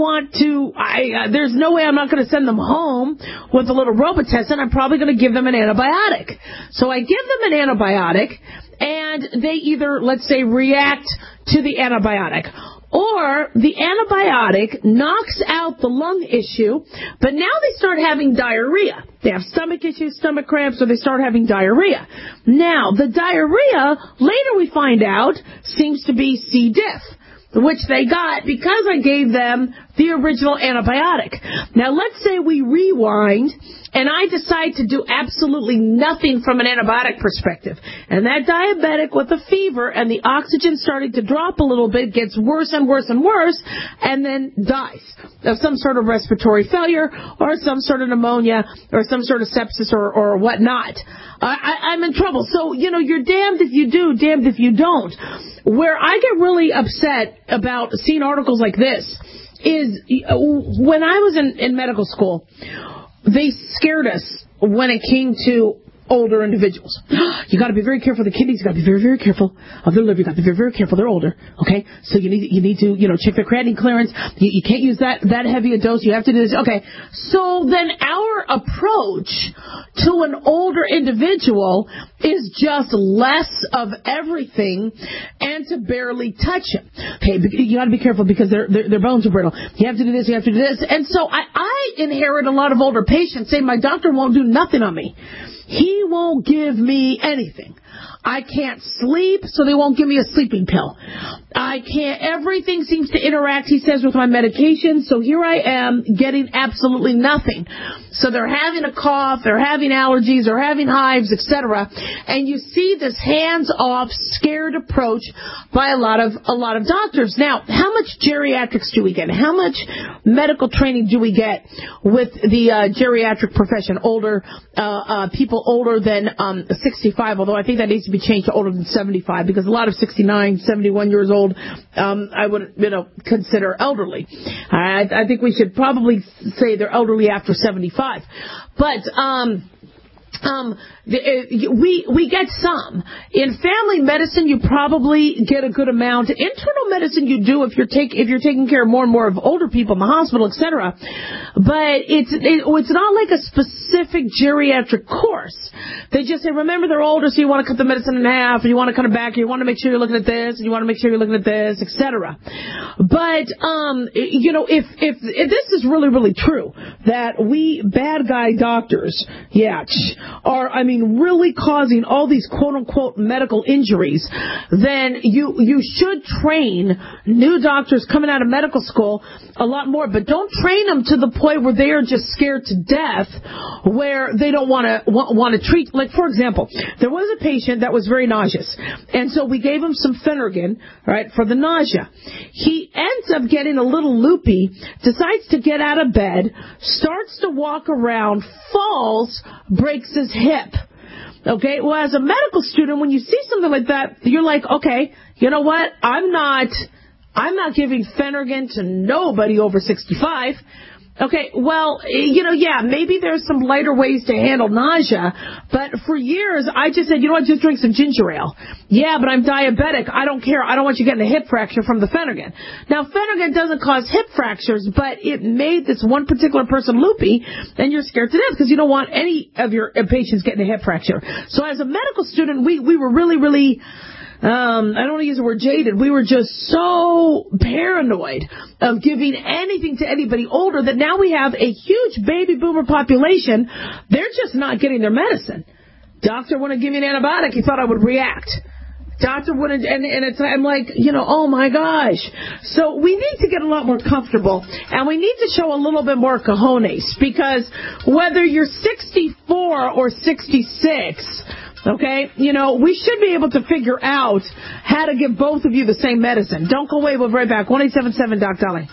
there's no way I'm not going to send them home with a little Robitussin. I'm probably going to give them an antibiotic. So I give them an antibiotic, and they either, let's say, react to the antibiotic, Or the antibiotic knocks out the lung issue, but now they start having diarrhea. They have stomach issues, stomach cramps, or they start having diarrhea. Now, the diarrhea, later we find out, seems to be C. diff, which they got because I gave them the original antibiotic. Now, let's say we rewind and I decide to do absolutely nothing from an antibiotic perspective. And that diabetic with the fever and the oxygen starting to drop a little bit gets worse and worse and worse and then dies of some sort of respiratory failure or some sort of pneumonia or some sort of sepsis or whatnot. I'm in trouble. So, you're damned if you do, damned if you don't. Where I get really upset about seeing articles like this is when I was in medical school, they scared us when it came to older individuals. You got to be very careful of the kidneys. You got to be very, very careful of their liver. You got to be very, very careful. They're older. Okay, so you need to check their creatinine clearance. You can't use that heavy a dose. You have to do this. Okay, so then our approach to an older individual is just less of everything and to barely touch him. Okay, you got to be careful because their bones are brittle. You have to do this. You have to do this. And so I inherit a lot of older patients saying my doctor won't do nothing on me. He won't give me anything. I can't sleep, so they won't give me a sleeping pill. Everything seems to interact, he says, with my medication, so here I am getting absolutely nothing. So they're having a cough, they're having allergies, they're having hives, etc. And you see this hands-off, scared approach by a lot of doctors. Now, how much geriatrics do we get? How much medical training do we get with the geriatric profession? People older than 65, although I think that needs to be changed to older than 75 because a lot of 69, 71 years old, I would, consider elderly. I think we should probably say they're elderly after 75. But, we get some. In family medicine, you probably get a good amount. Internal medicine, you do if you're taking care of more and more of older people in the hospital, etc. But it's not like a specific geriatric course. They just say, remember they're older, so you want to cut the medicine in half, and you want to cut it back, and you want to make sure you're looking at this, and you want to make sure you're looking at this, etc. But if this is really, really true, that we bad guy doctors, are, really causing all these quote-unquote medical injuries, then you should train new doctors coming out of medical school a lot more. But don't train them to the point where they are just scared to death, where they don't want to treat. Like, for example, there was a patient that was very nauseous, and so we gave him some Phenergan, right, for the nausea. He ends up getting a little loopy, decides to get out of bed, starts to walk around, falls, breaks his hip. Okay, well, as a medical student, when you see something like that, you're like, okay, you know what? I'm not giving Phenergan to nobody over 65. Okay, well, maybe there's some lighter ways to handle nausea, but for years I just said, just drink some ginger ale. Yeah, but I'm diabetic. I don't care. I don't want you getting a hip fracture from the Phenergan. Now, Phenergan doesn't cause hip fractures, but it made this one particular person loopy, and you're scared to death because you don't want any of your patients getting a hip fracture. So as a medical student, we were really, really... I don't want to use the word jaded. We were just so paranoid of giving anything to anybody older that now we have a huge baby boomer population. They're just not getting their medicine. Doctor wouldn't give me an antibiotic. He thought I would react. Doctor wouldn't, I'm like, oh my gosh. So we need to get a lot more comfortable, and we need to show a little bit more cojones, because whether you're 64 or 66, okay, we should be able to figure out how to give both of you the same medicine. Don't go away. We'll be right back. 1-877 Doc Dolly.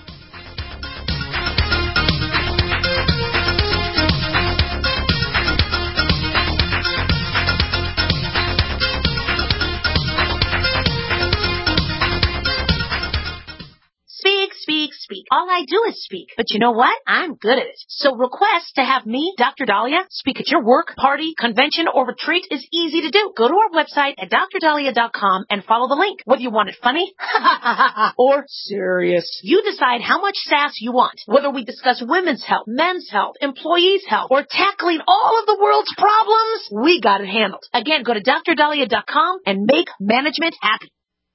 Speak. All I do is speak. But you know what? I'm good at it. So request to have me, Dr. Dahlia, speak at your work, party, convention, or retreat is easy to do. Go to our website at drdahlia.com and follow the link. Whether you want it funny or serious, you decide how much sass you want. Whether we discuss women's health, men's health, employees' health, or tackling all of the world's problems, we got it handled. Again, go to drdahlia.com and make management happy.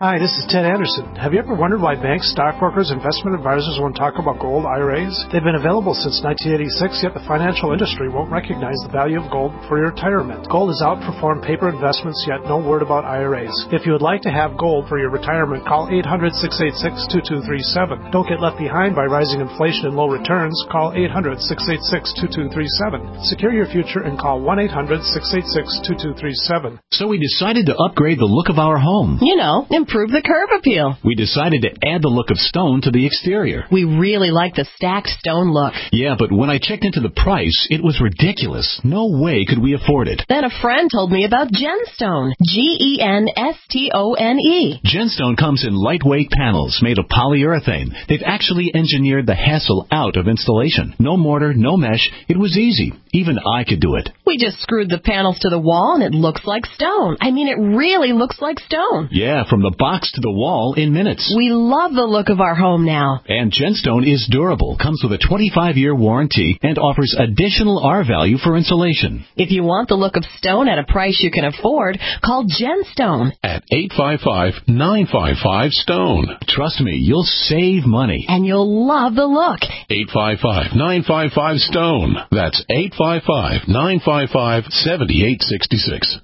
Hi, this is Ted Anderson. Have you ever wondered why banks, stockbrokers, investment advisors won't talk about gold IRAs? They've been available since 1986, yet the financial industry won't recognize the value of gold for your retirement. Gold has outperformed paper investments, yet no word about IRAs. If you would like to have gold for your retirement, call 800-686-2237. Don't get left behind by rising inflation and low returns. Call 800-686-2237. Secure your future and call 1-800-686-2237. So we decided to upgrade the look of our home. You know, improve the curb appeal. We decided to add the look of stone to the exterior. We really like the stacked stone look. Yeah, but when I checked into the price, it was ridiculous. No way could we afford it. Then a friend told me about Genstone. Genstone. Genstone comes in lightweight panels made of polyurethane. They've actually engineered the hassle out of installation. No mortar, no mesh. It was easy. Even I could do it. We just screwed the panels to the wall and it looks like stone. I mean, it really looks like stone. Yeah, from the box to the wall in minutes. We love the look of our home now. And Genstone is durable, comes with a 25-year warranty, and offers additional R-value for insulation. If you want the look of stone at a price you can afford, call Genstone at 855-955-STONE. Trust me, you'll save money. And you'll love the look. 855-955-STONE. That's 855-955-7866.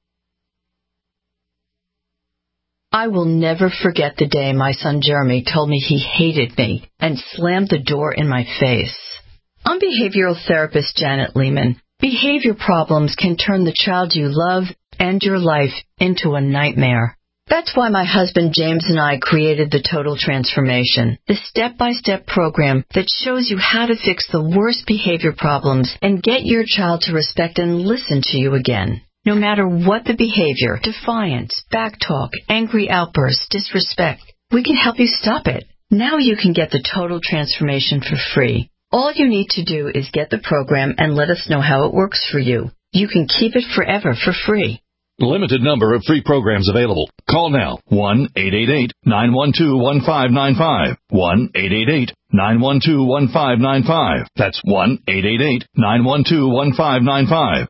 I will never forget the day my son Jeremy told me he hated me and slammed the door in my face. I'm behavioral therapist Janet Lehman. Behavior problems can turn the child you love and your life into a nightmare. That's why my husband James and I created the Total Transformation, the step-by-step program that shows you how to fix the worst behavior problems and get your child to respect and listen to you again. No matter what the behavior, defiance, backtalk, angry outbursts, disrespect, we can help you stop it. Now you can get the Total Transformation for free. All you need to do is get the program and let us know how it works for you. You can keep it forever for free. Limited number of free programs available. Call now. 1-888-912-1595. 1-888-912-1595. That's 1-888-912-1595.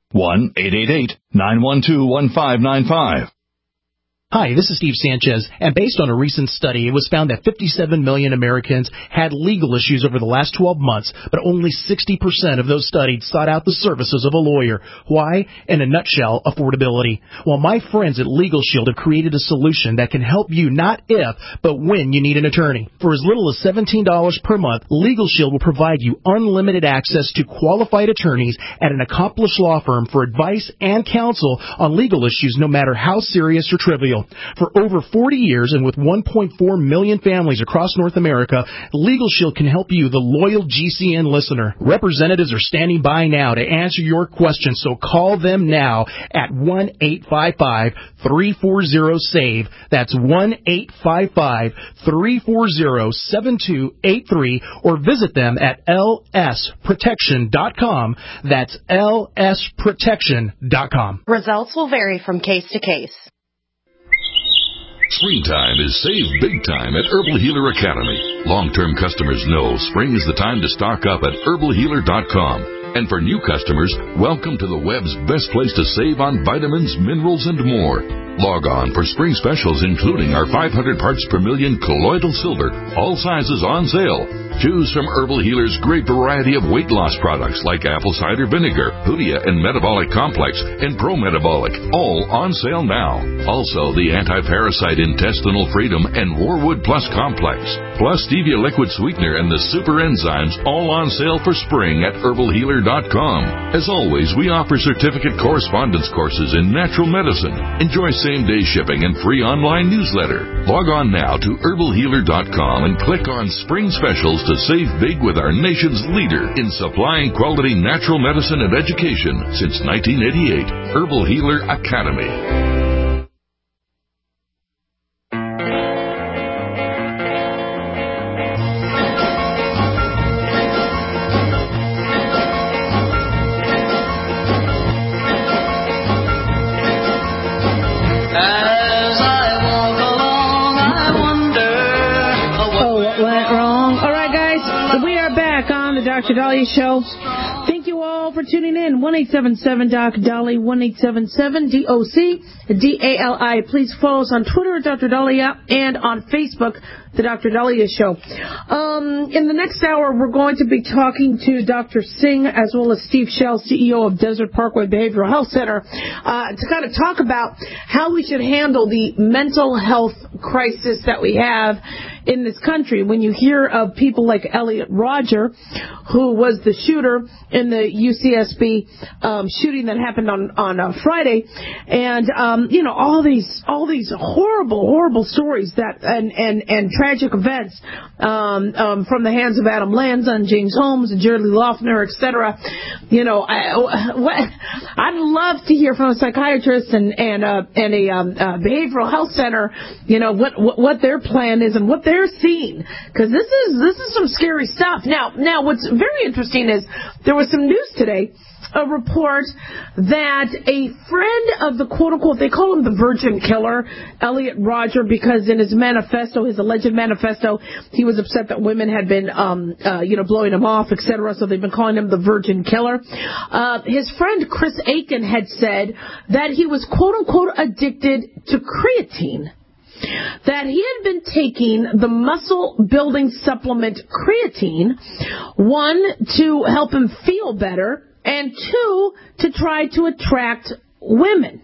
1-888-912-1595. Hi, this is Steve Sanchez, and based on a recent study, it was found that 57 million Americans had legal issues over the last 12 months, but only 60% of those studied sought out the services of a lawyer. Why? In a nutshell, affordability. Well, my friends at Legal Shield have created a solution that can help you not if, but when you need an attorney. For as little as $17 per month, Legal Shield will provide you unlimited access to qualified attorneys at an accomplished law firm for advice and counsel on legal issues, no matter how serious or trivial. For over 40 years and with 1.4 million families across North America, Legal Shield can help you, the loyal GCN listener. Representatives are standing by now to answer your questions, so call them now at 1-855-340-SAVE. That's 1-855-340-7283, or visit them at lsprotection.com. That's lsprotection.com. Results will vary from case to case. Springtime is save big time at Herbal Healer Academy. Long-term customers know spring is the time to stock up at herbalhealer.com. And for new customers, welcome to the web's best place to save on vitamins, minerals, and more. Log on for spring specials, including our 500 parts per million colloidal silver, all sizes on sale. Choose from Herbal Healer's great variety of weight loss products like apple cider vinegar, Hoodia and Metabolic Complex, and Pro Metabolic, all on sale now. Also, the Anti-Parasite Intestinal Freedom and Warwood Plus Complex, plus Stevia Liquid Sweetener and the Super Enzymes, all on sale for spring at herbalhealer.com. As always, we offer certificate correspondence courses in natural medicine. Enjoy same-day shipping and free online newsletter. Log on now to herbalhealer.com and click on Spring Specials to save big with our nation's leader in supplying quality natural medicine and education since 1988, Herbal Healer Academy. Dr. Dahlia Show. Thank you all all for tuning in. 1-877-DOC-DOLLY, 1-877-DOC-DALI. Please follow us on Twitter at Dr. Dahlia and on Facebook, The Dr. Dahlia Show. In the next hour, we're going to be talking to Dr. Singh as well as Steve Shell, CEO of Desert Parkway Behavioral Health Center, to kind of talk about how we should handle the mental health crisis that we have in this country. When you hear of people like Elliot Rodger, who was the shooter in the UCSB shooting that happened on Friday, and all these horrible stories that and tragic events from the hands of Adam Lanza and James Holmes and Jared Lee Loughner, etc. I'd love to hear from a psychiatrist and a behavioral health center, what their plan is and what they're seeing, because this is some scary stuff. Now, what's very interesting is there was some news today, a report that a friend of the quote-unquote, they call him the Virgin Killer, Elliot Rodger, because in his manifesto, his alleged manifesto, he was upset that women had been, blowing him off, etc., so they've been calling him the Virgin Killer. His friend Chris Aiken had said that he was quote-unquote addicted to creatine, that he had been taking the muscle-building supplement creatine, one, to help him feel better, and two, to try to attract women.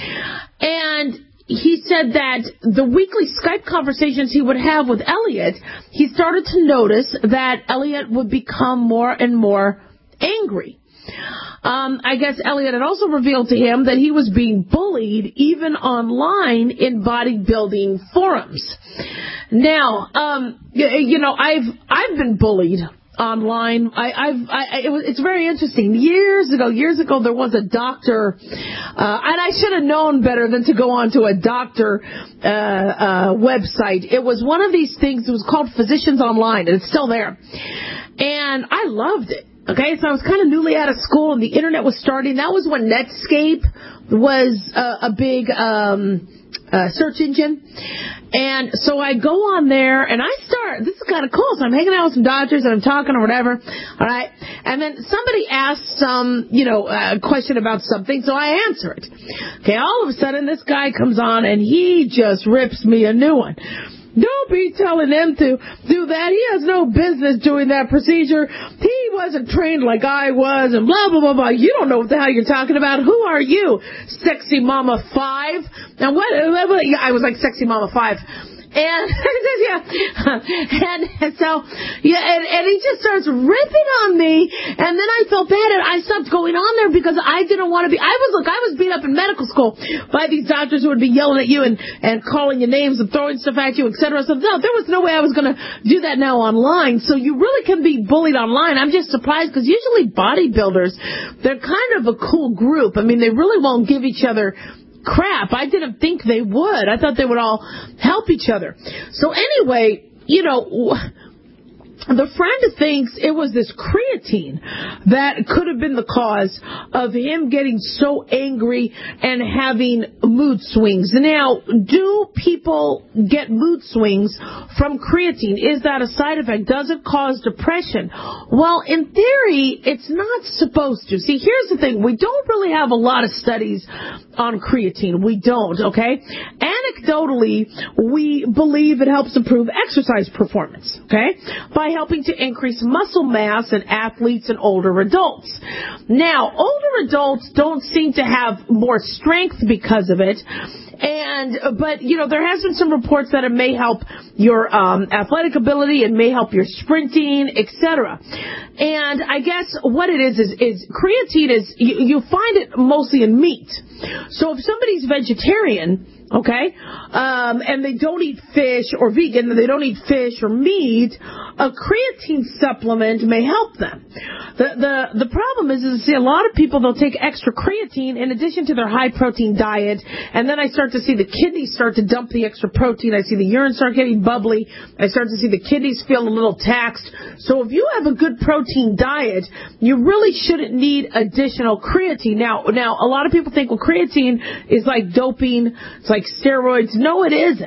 And he said that the weekly Skype conversations he would have with Elliot, he started to notice that Elliot would become more and more angry. I guess Elliot had also revealed to him that he was being bullied even online in bodybuilding forums. Now, I've been bullied online. It's very interesting. Years ago, there was a doctor, and I should have known better than to go onto a doctor website. It was one of these things. It was called Physicians Online, and it's still there. And I loved it. Okay, so I was kind of newly out of school, and the internet was starting. That was when Netscape was a big search engine. And so I go on there, and this is kind of cool. So I'm hanging out with some doctors, and I'm talking or whatever. All right. And then somebody asks some, question about something, so I answer it. Okay, all of a sudden, this guy comes on, and he just rips me a new one. Don't be telling them to do that. He has no business doing that procedure. He wasn't trained like I was, and blah, blah, blah, blah. You don't know what the hell you're talking about. Who are you, Sexy Mama 5? And what I was like Sexy Mama 5. And he just starts ripping on me, and then I felt bad, and I stopped going on there because I didn't want to be. I was beat up in medical school by these doctors who would be yelling at you and calling you names and throwing stuff at you, etc. So no, there was no way I was going to do that now online. So you really can be bullied online. I'm just surprised because usually bodybuilders, they're kind of a cool group. I mean, they really won't give each other crap. I didn't think they would. I thought they would all help each other. So anyway, the friend thinks it was this creatine that could have been the cause of him getting so angry and having mood swings. Now, do people get mood swings from creatine? Is that a side effect? Does it cause depression? Well, in theory, it's not supposed to. See, here's the thing. We don't really have a lot of studies on creatine. We don't, okay? Anecdotally, we believe it helps improve exercise performance, okay? By helping to increase muscle mass in athletes and older adults. Now, older adults don't seem to have more strength because of it. But there has been some reports that it may help your athletic ability, it may help your sprinting, etc. And I guess what it is creatine is, you find it mostly in meat. So if somebody's vegetarian, okay, and they don't eat fish, or vegan, they don't eat fish or meat, a creatine supplement may help them. The problem is see, a lot of people, they'll take extra creatine in addition to their high protein diet, and then I start to see the kidneys start to dump the extra protein. I see the urine start getting bubbly. I start to see the kidneys feel a little taxed. So if you have a good protein diet, you really shouldn't need additional creatine. Now, a lot of people think, well, creatine is like doping, it's like steroids. No, it isn't.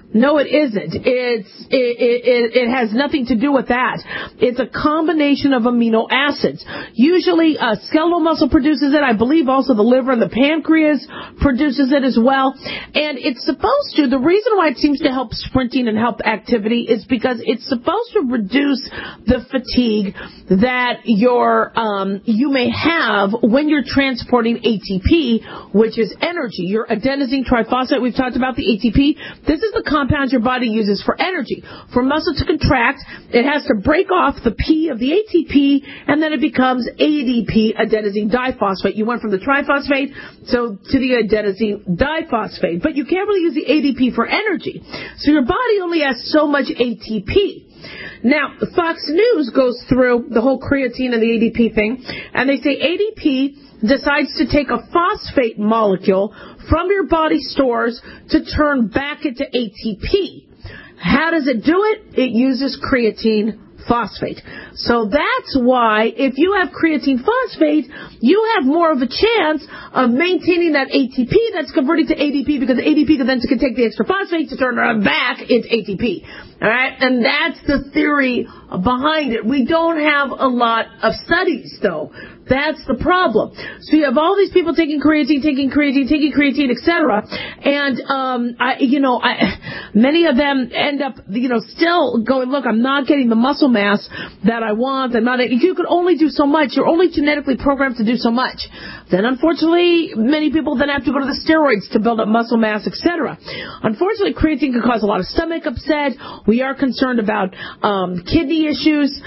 No, it isn't. It has nothing to do with that. It's a combination of amino acids. Usually, skeletal muscle produces it. I believe also the liver and the pancreas produces it as well. And it's supposed to, the reason why it seems to help sprinting and help activity is because it's supposed to reduce the fatigue that you may have when you're transporting ATP, which is energy. Your adenosine triphosphate, we've talked about the ATP. This is the compound your body uses for energy. For muscle to contract, it has to break off the P of the ATP, and then it becomes ADP, adenosine diphosphate. You went from the triphosphate to the adenosine diphosphate. But you can't really use the ADP for energy. So your body only has so much ATP. Now, Fox News goes through the whole creatine and the ADP thing, and they say ADP decides to take a phosphate molecule from your body stores to turn back into ATP. How does it do it? It uses creatine phosphate. So that's why if you have creatine phosphate, you have more of a chance of maintaining that ATP that's converted to ADP, because ADP then can take the extra phosphate to turn it back into ATP. All right? And that's the theory behind it. We don't have a lot of studies, though. That's the problem. So you have all these people taking creatine, etc. And many of them end up, still going, look, I'm not getting the muscle mass that I want. You could only do so much. You're only genetically programmed to do so much. Then, unfortunately, many people then have to go to the steroids to build up muscle mass, etc. Unfortunately, creatine can cause a lot of stomach upset. We are concerned about kidney issues.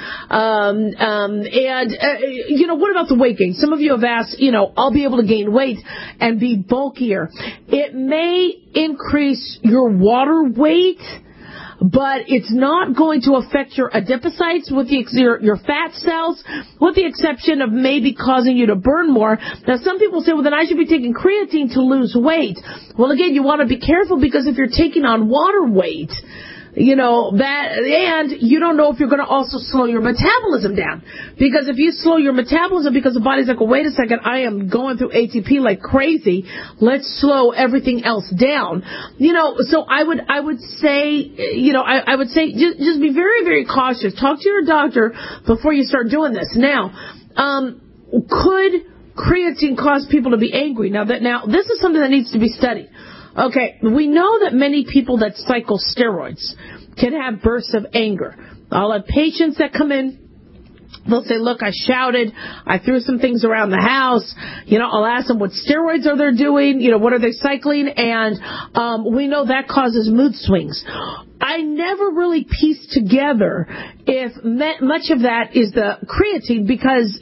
What about the weight gain? Some of you have asked, I'll be able to gain weight and be bulkier. It may increase your water weight, but it's not going to affect your adipocytes with your fat cells, with the exception of maybe causing you to burn more. Now, some people say, well, then I should be taking creatine to lose weight. Well, again, you want to be careful, because if you're taking on water weight, and you don't know if you're going to also slow your metabolism down. Because if you slow your metabolism, because the body's like, well, wait a second, I am going through ATP like crazy, let's slow everything else down. So I would say just be very, very cautious. Talk to your doctor before you start doing this. Now, could creatine cause people to be angry? Now this is something that needs to be studied. Okay, we know that many people that cycle steroids can have bursts of anger. I'll have patients that come in. They'll say, look, I shouted, I threw some things around the house. I'll ask them what steroids are they doing, what are they cycling, and we know that causes mood swings. I never really pieced together if much of that is the creatine, because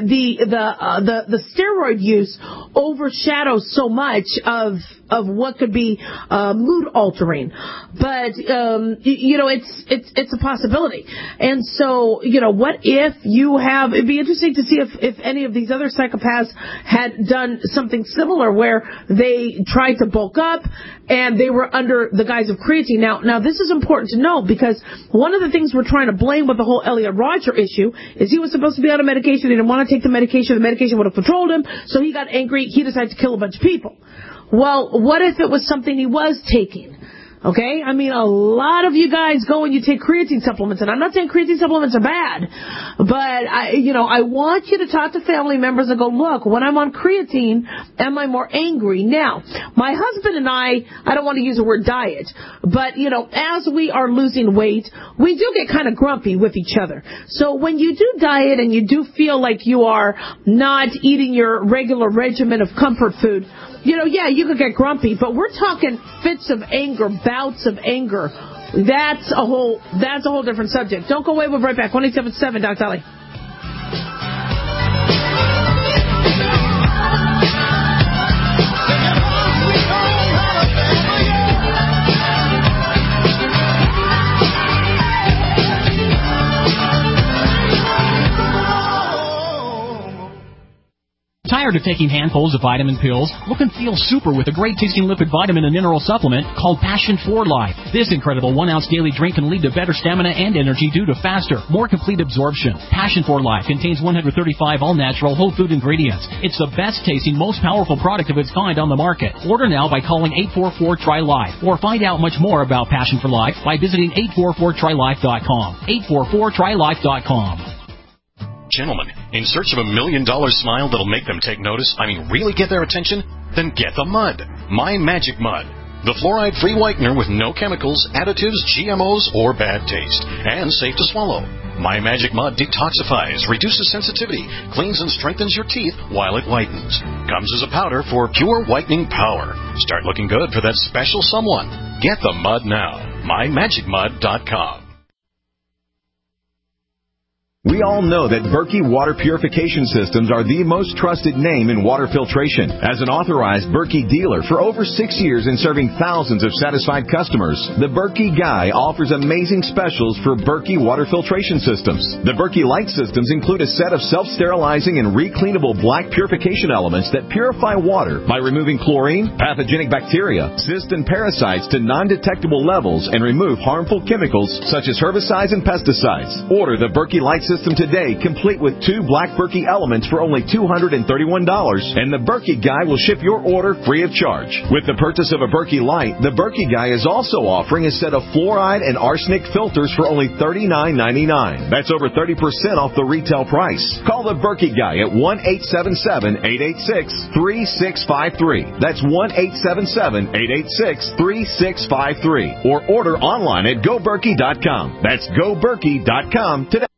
the steroid use overshadows so much of what could be mood altering. But it's a possibility. And so what if you have? It'd be interesting to see if any of these other psychopaths had done something similar, where they tried to bulk up and they were under the guise of creatine. Now this is important to know, because one of the things we're trying to blame with the whole Elliot Rodger issue is he was supposed to be on a medication. He didn't want to take the medication. The medication would have controlled him, so he got angry. He decided to kill a bunch of people. Well, what if it was something he was taking? Okay? I mean, a lot of you guys go and you take creatine supplements, and I'm not saying creatine supplements are bad, but I want you to talk to family members and go, look, when I'm on creatine, am I more angry? Now, my husband and I don't want to use the word diet, but, as we are losing weight, we do get kind of grumpy with each other. So when you do diet and you do feel like you are not eating your regular regimen of comfort food, you could get grumpy, but we're talking fits of anger, bouts of anger. That's a whole different subject. Don't go away. We'll be right back. 1-877 Dr. Ali. Tired of taking handfuls of vitamin pills? Look and feel super with a great-tasting lipid vitamin and mineral supplement called Passion for Life. This incredible 1-ounce daily drink can lead to better stamina and energy due to faster, more complete absorption. Passion for Life contains 135 all-natural whole food ingredients. It's the best-tasting, most powerful product of its kind on the market. Order now by calling 844-TRY-LIFE or find out much more about Passion for Life by visiting 844-TRYLIFE.com. 844-TRYLIFE.com. Gentlemen, in search of $1 million smile that'll make them take notice, really get their attention? Then get the mud. My Magic Mud. The fluoride-free whitener with no chemicals, additives, GMOs, or bad taste. And safe to swallow. My Magic Mud detoxifies, reduces sensitivity, cleans and strengthens your teeth while it whitens. Comes as a powder for pure whitening power. Start looking good for that special someone. Get the mud now. MyMagicMud.com. We all know that Berkey Water Purification Systems are the most trusted name in water filtration. As an authorized Berkey dealer for over 6 years and serving thousands of satisfied customers, the Berkey Guy offers amazing specials for Berkey Water Filtration Systems. The Berkey Light Systems include a set of self-sterilizing and recleanable black purification elements that purify water by removing chlorine, pathogenic bacteria, cysts, and parasites to non-detectable levels and remove harmful chemicals such as herbicides and pesticides. Order the Berkey Light System today, complete with 2 black Berkey elements for only $231, and the Berkey Guy will ship your order free of charge. With the purchase of a Berkey Light, the Berkey Guy is also offering a set of fluoride and arsenic filters for only $39.99. That's over 30% off the retail price. Call the Berkey Guy at 1-877-886-3653. That's 1-877-886-3653. Or order online at GoBerkey.com. That's GoBerkey.com today.